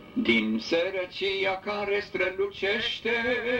Din sărăcia care strălucește,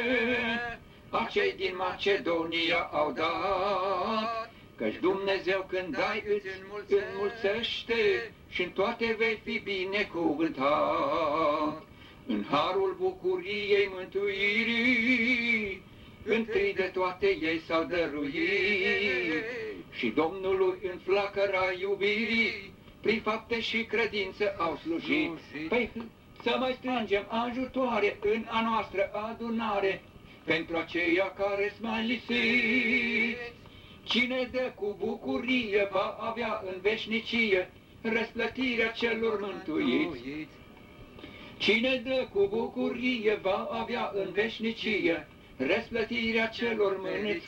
acei din Macedonia au dat, căci Dumnezeu când dai îți înmulțește și în toate vei fi binecuvântat. În harul bucuriei mântuirii, întâi de toate ei s-au dăruit și Domnului în flacăra iubirii, prin fapte și credință au slujit. Păi să mai strângem ajutoare în a noastră adunare, pentru aceia care-s mai lipsiți. Cine dă cu bucurie va avea în veșnicie răsplătirea celor mântuiți. Cine dă cu bucurie va avea în veșnicie răsplătirea celor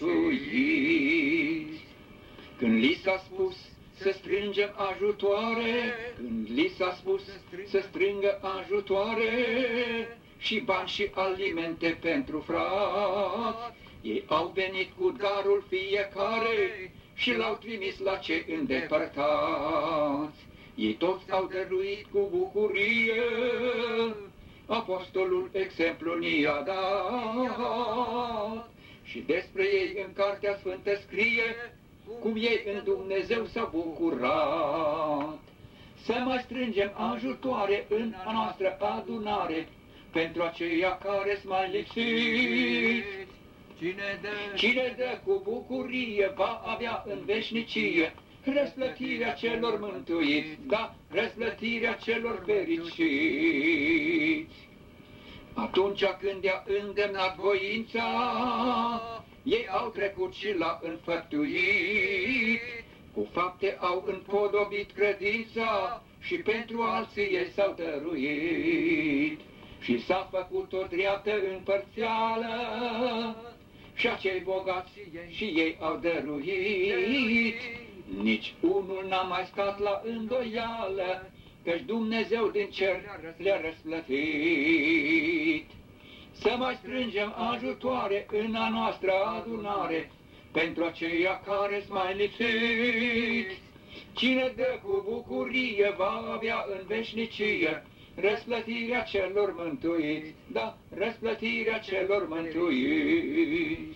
mântuiți. Când li s-a spus să strângem ajutoare, când li s-a spus să strângă ajutoare și bani și alimente pentru frați, ei au venit cu darul fiecare și l-au trimis la cei îndepărtați. Ei toți au dăruit cu bucurie, apostolul exemplu ni-a dat. Și despre ei în Cartea Sfântă scrie cum ei în Dumnezeu s-au bucurat. Să mai strângem ajutoare în a noastră adunare, pentru aceia care-s mai lipsiți. Cine dă cu bucurie va avea în veșnicie răsplătirea celor mântuiți, da, răsplătirea celor fericiți. Atunci când i-a îndemnat voința, ei au trecut și l-a înfăptuit, cu fapte au împodobit credința și pentru alții ei s-au dăruit. Și s-a făcut o dreaptă împărțeală și acei bogați și ei au dăruit. Nici unul n-a mai stat la îndoială, căci Dumnezeu din cer le-a răsplătit. Să mai strângem ajutoare în a noastră adunare, pentru aceia care-s mai lipsiți. Cine dă cu bucurie va avea în veșnicie răsplătirea celor mântuiți, da, răsplătirea celor mântuiți.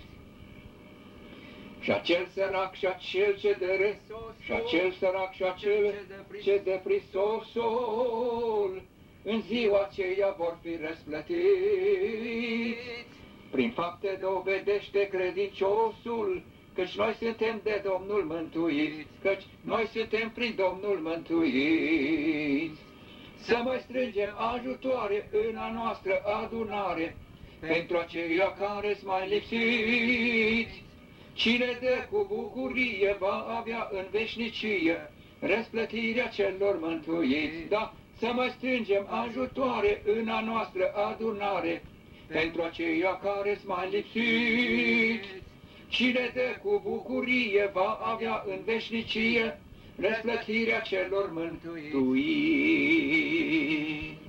Și acel sărac și acel ce de râs, și acel sărac și acel ce de prisosul, în ziua aceea vor fi răsplătiți. Prin fapte dovedește credinciosul, căci noi suntem de Domnul mântuiți, căci noi suntem prin Domnul mântuiți. Să mai strângem ajutoare în a noastră adunare, pentru aceia care-s mai lipsiți. Cine dă cu bucurie va avea în veșnicie răsplătirea celor mântuiți, da, să mai strângem ajutoare în a noastră adunare, pentru aceia care-s mai lipsiți. Cine dă cu bucurie va avea în veșnicie răsplătirea celor mântuiți.